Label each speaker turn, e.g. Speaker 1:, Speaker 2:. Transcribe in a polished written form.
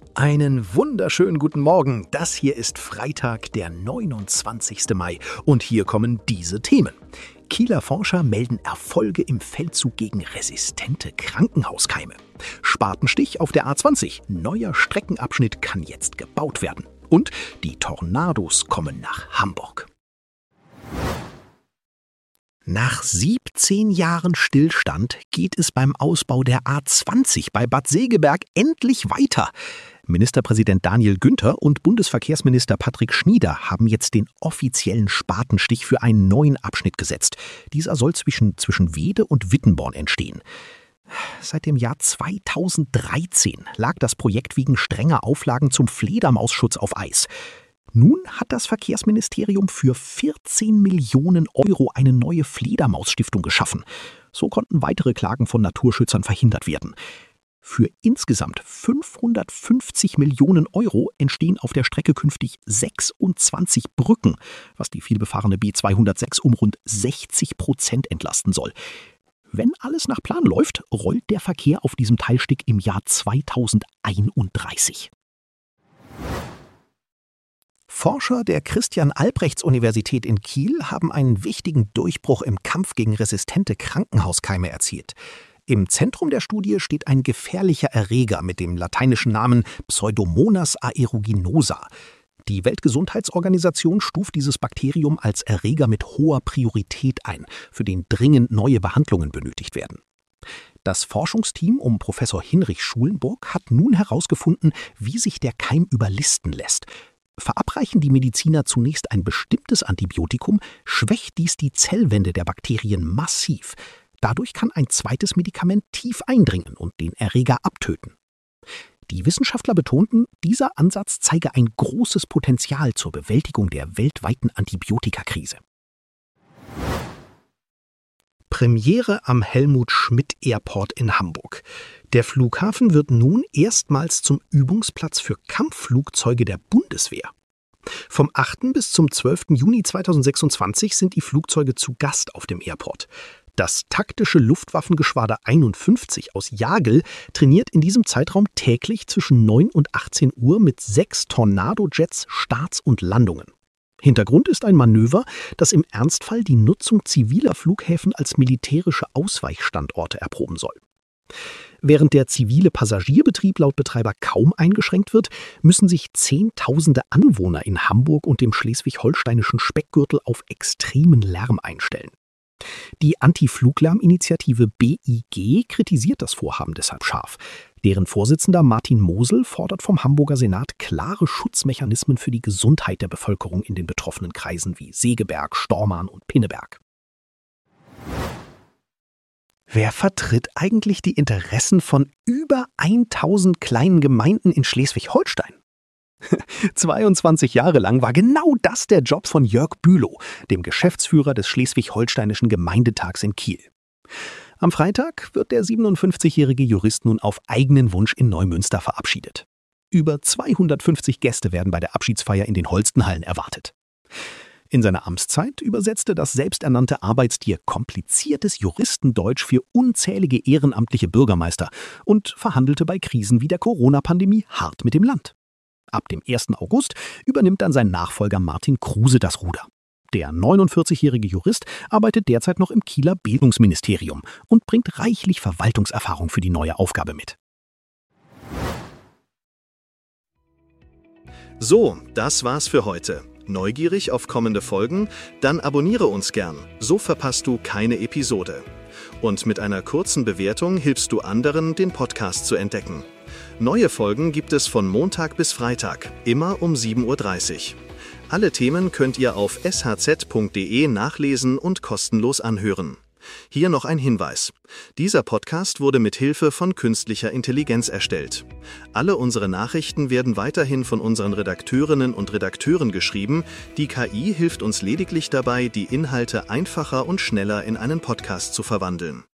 Speaker 1: Einen wunderschönen guten Morgen. Das hier ist Freitag, der 29. Mai. Und hier kommen diese Themen. Kieler Forscher melden Erfolge im Feldzug gegen resistente Krankenhauskeime. Spatenstich auf der A20. Neuer Streckenabschnitt kann jetzt gebaut werden. Und die Tornados kommen nach Hamburg. Nach 17 Jahren Stillstand geht es beim Ausbau der A20 bei Bad Segeberg endlich weiter. Ministerpräsident Daniel Günther und Bundesverkehrsminister Patrick Schnieder haben jetzt den offiziellen Spatenstich für einen neuen Abschnitt gesetzt. Dieser soll zwischen Wede und Wittenborn entstehen. Seit dem Jahr 2013 lag das Projekt wegen strenger Auflagen zum Fledermausschutz auf Eis. Nun hat das Verkehrsministerium für 14 Millionen Euro eine neue Fledermausstiftung geschaffen. So konnten weitere Klagen von Naturschützern verhindert werden. Für insgesamt 550 Millionen Euro entstehen auf der Strecke künftig 26 Brücken, was die vielbefahrene B206 um rund 60% entlasten soll. Wenn alles nach Plan läuft, rollt der Verkehr auf diesem Teilstück im Jahr 2031. Forscher der Christian-Albrechts-Universität in Kiel haben einen wichtigen Durchbruch im Kampf gegen resistente Krankenhauskeime erzielt. Im Zentrum der Studie steht ein gefährlicher Erreger mit dem lateinischen Namen Pseudomonas aeruginosa. Die Weltgesundheitsorganisation stuft dieses Bakterium als Erreger mit hoher Priorität ein, für den dringend neue Behandlungen benötigt werden. Das Forschungsteam um Professor Hinrich Schulenburg hat nun herausgefunden, wie sich der Keim überlisten lässt. Verabreichen die Mediziner zunächst ein bestimmtes Antibiotikum, schwächt dies die Zellwände der Bakterien massiv. Dadurch kann ein zweites Medikament tief eindringen und den Erreger abtöten. Die Wissenschaftler betonten, dieser Ansatz zeige ein großes Potenzial zur Bewältigung der weltweiten Antibiotikakrise. Premiere am Helmut-Schmidt-Airport in Hamburg. Der Flughafen wird nun erstmals zum Übungsplatz für Kampfflugzeuge der Bundeswehr. Vom 8. bis zum 12. Juni 2026 sind die Flugzeuge zu Gast auf dem Airport. Das taktische Luftwaffengeschwader 51 aus Jagel trainiert in diesem Zeitraum täglich zwischen 9 und 18 Uhr mit 6 Tornado-Jets Starts und Landungen. Hintergrund ist ein Manöver, das im Ernstfall die Nutzung ziviler Flughäfen als militärische Ausweichstandorte erproben soll. Während der zivile Passagierbetrieb laut Betreiber kaum eingeschränkt wird, müssen sich Zehntausende Anwohner in Hamburg und dem schleswig-holsteinischen Speckgürtel auf extremen Lärm einstellen. Die Anti-Fluglärm-Initiative BIG kritisiert das Vorhaben deshalb scharf. Deren Vorsitzender Martin Mosel fordert vom Hamburger Senat klare Schutzmechanismen für die Gesundheit der Bevölkerung in den betroffenen Kreisen wie Segeberg, Stormarn und Pinneberg. Wer vertritt eigentlich die Interessen von über 1000 kleinen Gemeinden in Schleswig-Holstein? 22 Jahre lang war genau das der Job von Jörg Bülow, dem Geschäftsführer des Schleswig-Holsteinischen Gemeindetags in Kiel. Am Freitag wird der 57-jährige Jurist nun auf eigenen Wunsch in Neumünster verabschiedet. Über 250 Gäste werden bei der Abschiedsfeier in den Holstenhallen erwartet. In seiner Amtszeit übersetzte das selbsternannte Arbeitstier kompliziertes Juristendeutsch für unzählige ehrenamtliche Bürgermeister und verhandelte bei Krisen wie der Corona-Pandemie hart mit dem Land. Ab dem 1. August übernimmt dann sein Nachfolger Martin Kruse das Ruder. Der 49-jährige Jurist arbeitet derzeit noch im Kieler Bildungsministerium und bringt reichlich Verwaltungserfahrung für die neue Aufgabe mit.
Speaker 2: So, das war's für heute. Neugierig auf kommende Folgen? Dann abonniere uns gern, so verpasst du keine Episode. Und mit einer kurzen Bewertung hilfst du anderen, den Podcast zu entdecken. Neue Folgen gibt es von Montag bis Freitag, immer um 7:30 Uhr. Alle Themen könnt ihr auf shz.de nachlesen und kostenlos anhören. Hier noch ein Hinweis. Dieser Podcast wurde mit Hilfe von künstlicher Intelligenz erstellt. Alle unsere Nachrichten werden weiterhin von unseren Redakteurinnen und Redakteuren geschrieben. Die KI hilft uns lediglich dabei, die Inhalte einfacher und schneller in einen Podcast zu verwandeln.